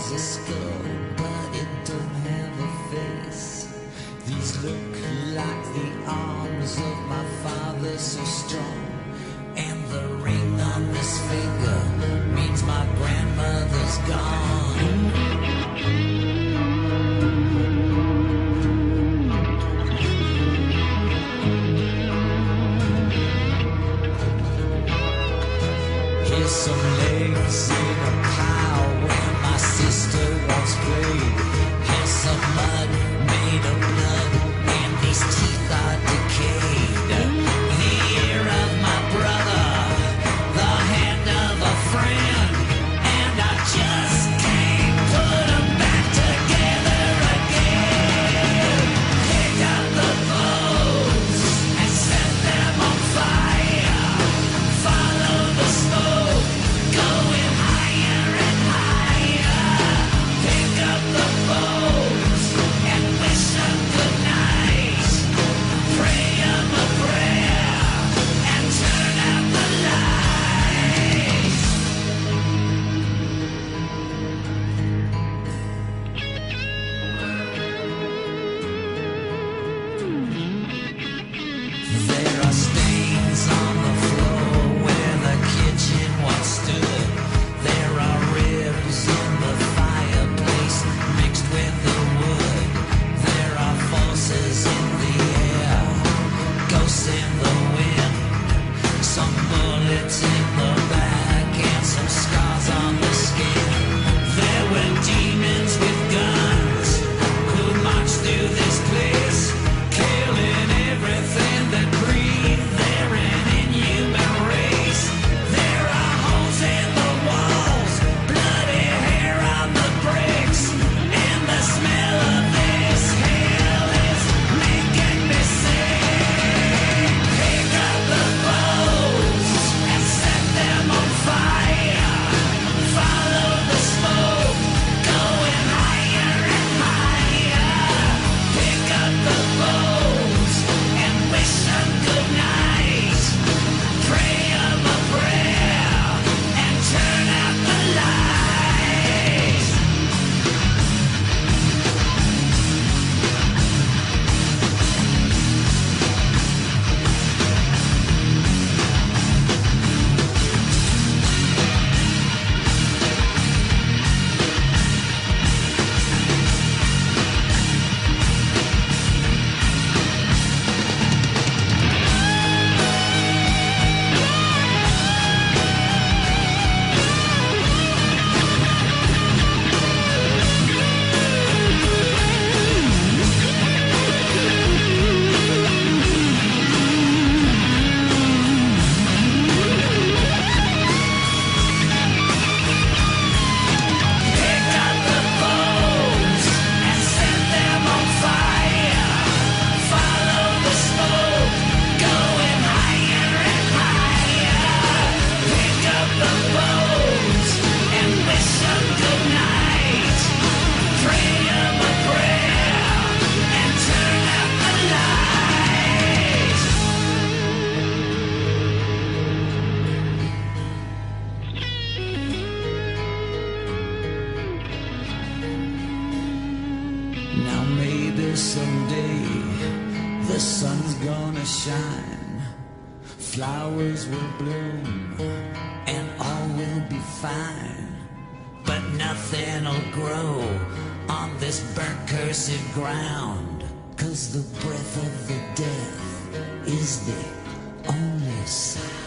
is a skull, but it don't have a face. These look like the arms of my father, so strong. And the ring on this finger means my grandmother's gone. Here's some legs in a pile where my sister once played. Here's some mud made of blood, and these teeth are decayed. The ear of my brother, the hand of a friend, and I just can't put them back together again. Pick up the bones and set them on fire. Follow the smoke, going higher and higher. Pick up the bones and wish them good night. Pray them a prayer and turn out the lights. There are stains on the floor where the kitchen once stood. There are ribs in the fireplace mixed with the wood. There are forces in the air, ghosts in the wind, some bullets in the back and some scars on the skin. There were demons with guns who marched through this place, killing everything that breathed. They're an inhuman race. There are holes in the walls, bloody hair on the bricks, and the smell of this hell is making me sick. Pick up the bones and set them on fire. Follow the smoke, going higher and higher. Pick up the bones and wish them good night. Pray them a prayer and turn out the lights. Pick up the bones and set them on fire. Follow the smoke, going higher and higher. Pick up the bones and wish them good night. Pray them a prayer and turn out the lights. Now maybe someday the sun's gonna shine, flowers will bloom, and all will be fine. But nothing'll grow on this burnt cursed ground, 'cause the breath of the death is the only sign.